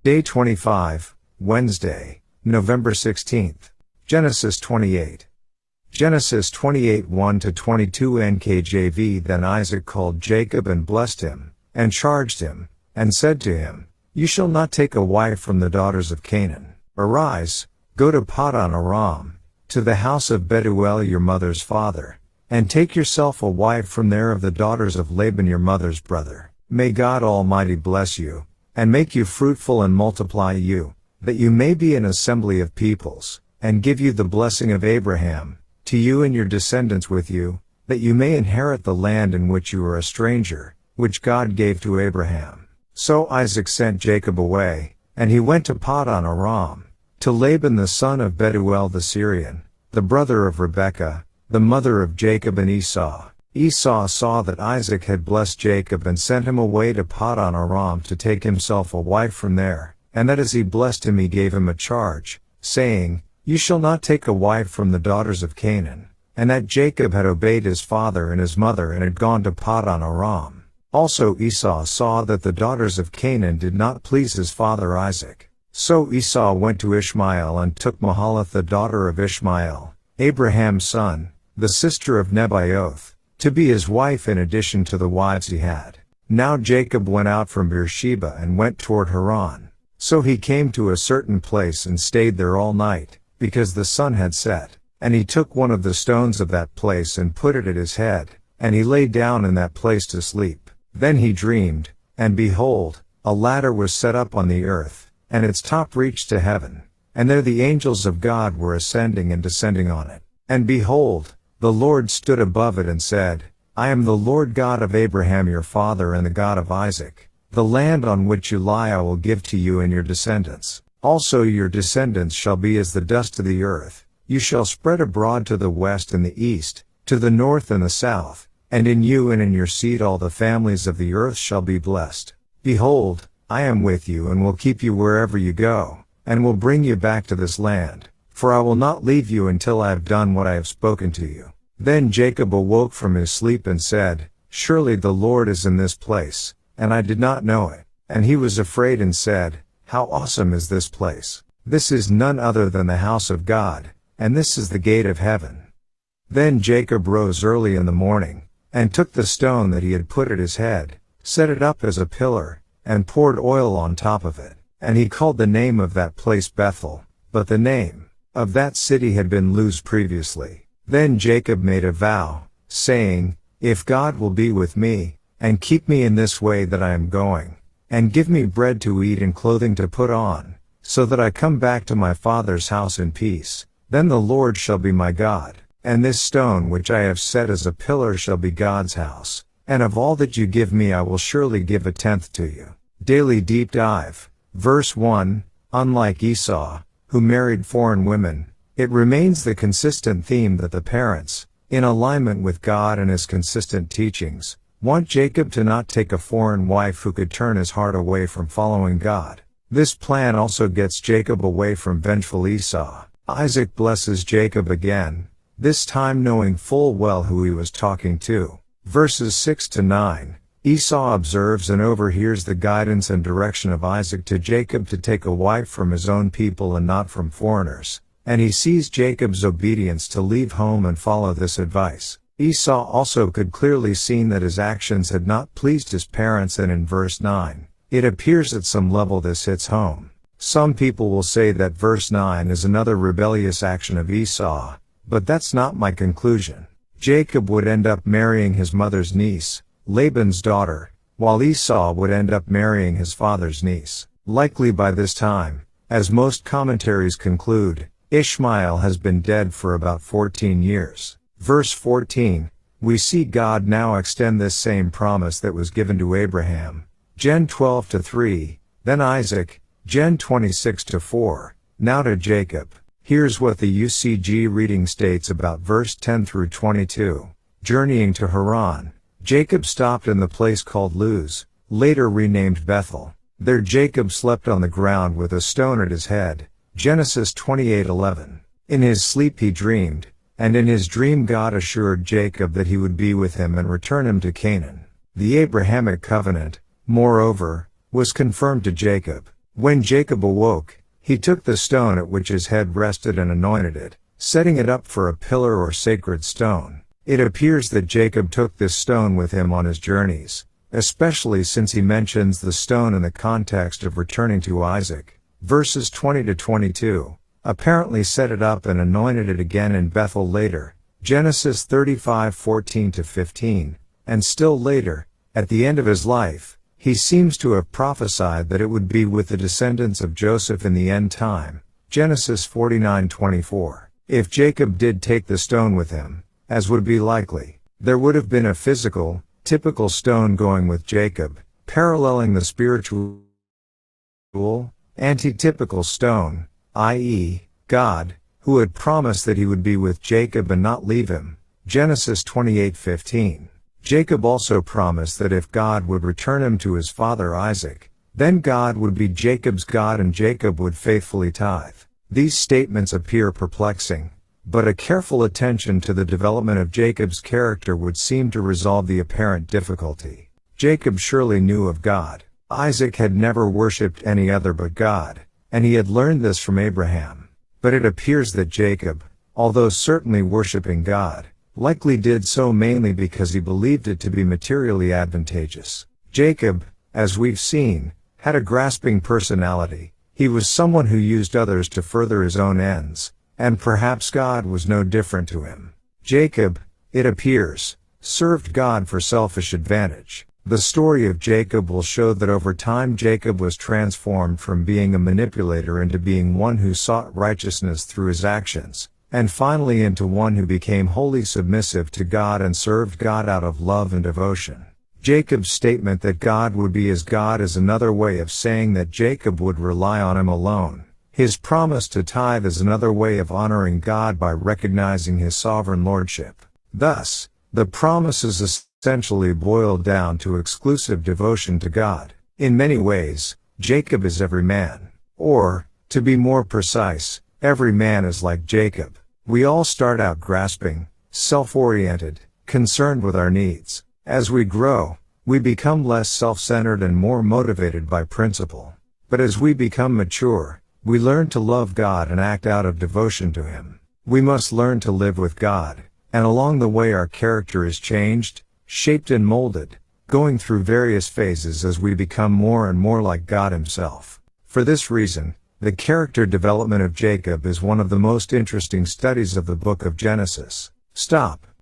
Day 25, Wednesday, November 16th. Genesis 28. Genesis 28 1-22 NKJV. Then Isaac called Jacob and blessed him, and charged him, and said to him, You shall not take a wife from the daughters of Canaan. Arise, go to Paddan Aram, to the house of Bethuel your mother's father, and take yourself a wife from there of the daughters of Laban your mother's brother. May God Almighty bless you, and make you fruitful and multiply you, that you may be an assembly of peoples, and give you the blessing of Abraham, to you and your descendants with you, that you may inherit the land in which you are a stranger, which God gave to Abraham. So Isaac sent Jacob away, and he went to Paddan Aram, to Laban the son of Bethuel the Syrian, the brother of Rebekah, the mother of Jacob and Esau. Esau saw that Isaac had blessed Jacob and sent him away to Paddan Aram to take himself a wife from there, and that as he blessed him he gave him a charge, saying, You shall not take a wife from the daughters of Canaan, and that Jacob had obeyed his father and his mother and had gone to Paddan Aram. Also Esau saw that the daughters of Canaan did not please his father Isaac. So Esau went to Ishmael and took Mahalath the daughter of Ishmael, Abraham's son, the sister of Nebaioth, to be his wife in addition to the wives he had. Now Jacob went out from Beersheba and went toward Haran. So he came to a certain place and stayed there all night, because the sun had set. And he took one of the stones of that place and put it at his head, and he lay down in that place to sleep. Then he dreamed, and behold, a ladder was set up on the earth, and its top reached to heaven, and there the angels of God were ascending and descending on it. And behold, the Lord stood above it and said, I am the Lord God of Abraham your father and the God of Isaac. The land on which you lie I will give to you and your descendants. Also your descendants shall be as the dust of the earth. You shall spread abroad to the west and the east, to the north and the south, and in you and in your seed all the families of the earth shall be blessed. Behold, I am with you and will keep you wherever you go, and will bring you back to this land, for I will not leave you until I have done what I have spoken to you. Then Jacob awoke from his sleep and said, Surely the Lord is in this place, and I did not know it. And he was afraid and said, How awesome is this place! This is none other than the house of God, and this is the gate of heaven. Then Jacob rose early in the morning, and took the stone that he had put at his head, set it up as a pillar, and poured oil on top of it. And he called the name of that place Bethel, but the name of that city had been Luz previously. Then Jacob made a vow, saying, If God will be with me, and keep me in this way that I am going, and give me bread to eat and clothing to put on, so that I come back to my father's house in peace, then the Lord shall be my God, and this stone which I have set as a pillar shall be God's house, and of all that you give me I will surely give a tenth to you. Daily Deep Dive. Verse 1, Unlike Esau, who married foreign women, it remains the consistent theme that the parents, in alignment with God and his consistent teachings, want Jacob to not take a foreign wife who could turn his heart away from following God. This plan also gets Jacob away from vengeful Esau. Isaac blesses Jacob again, this time knowing full well who he was talking to. Verses 6-9, Esau observes and overhears the guidance and direction of Isaac to Jacob to take a wife from his own people and not from foreigners. And he sees Jacob's obedience to leave home and follow this advice. Esau also could clearly see that his actions had not pleased his parents, and in verse 9, it appears at some level this hits home. Some people will say that verse 9 is another rebellious action of Esau, but that's not my conclusion. Jacob would end up marrying his mother's niece, Laban's daughter, while Esau would end up marrying his father's niece. Likely by this time, as most commentaries conclude, Ishmael has been dead for about 14 years. Verse 14, we see God now extend this same promise that was given to Abraham. Gen 12-3, then Isaac, Gen 26-4, now to Jacob. Here's what the UCG reading states about verse 10-22. Journeying to Haran, Jacob stopped in the place called Luz, later renamed Bethel. There Jacob slept on the ground with a stone at his head. Genesis 28:11. In his sleep he dreamed, and in his dream God assured Jacob that he would be with him and return him to Canaan. The Abrahamic covenant, moreover, was confirmed to Jacob. When Jacob awoke, he took the stone at which his head rested and anointed it, setting it up for a pillar or sacred stone. It appears that Jacob took this stone with him on his journeys, especially since he mentions the stone in the context of returning to Isaac. Verses 20 to 22, apparently set it up and anointed it again in Bethel later, Genesis 35:14 to 15, and still later, at the end of his life, he seems to have prophesied that it would be with the descendants of Joseph in the end time, Genesis 49:24. If Jacob did take the stone with him, as would be likely, there would have been a physical, typical stone going with Jacob, paralleling the spiritual, antitypical stone, i.e., God, who had promised that he would be with Jacob and not leave him, Genesis 28:15. Jacob also promised that if God would return him to his father Isaac, then God would be Jacob's God and Jacob would faithfully tithe. These statements appear perplexing, but a careful attention to the development of Jacob's character would seem to resolve the apparent difficulty. Jacob surely knew of God. Isaac had never worshipped any other but God, and he had learned this from Abraham. But it appears that Jacob, although certainly worshipping God, likely did so mainly because he believed it to be materially advantageous. Jacob, as we've seen, had a grasping personality. He was someone who used others to further his own ends, and perhaps God was no different to him. Jacob, it appears, served God for selfish advantage. The story of Jacob will show that over time Jacob was transformed from being a manipulator into being one who sought righteousness through his actions, and finally into one who became wholly submissive to God and served God out of love and devotion. Jacob's statement that God would be his God is another way of saying that Jacob would rely on him alone. His promise to tithe is another way of honoring God by recognizing his sovereign lordship. Thus, the promises essentially boil down to exclusive devotion to God. In many ways, Jacob is every man. Or, to be more precise, every man is like Jacob. We all start out grasping, self-oriented, concerned with our needs. As we grow, we become less self-centered and more motivated by principle. But as we become mature, we learn to love God and act out of devotion to Him. We must learn to live with God, and along the way our character is changed, shaped and molded, going through various phases as we become more and more like God Himself. For this reason, the character development of Jacob is one of the most interesting studies of the book of Genesis. Stop.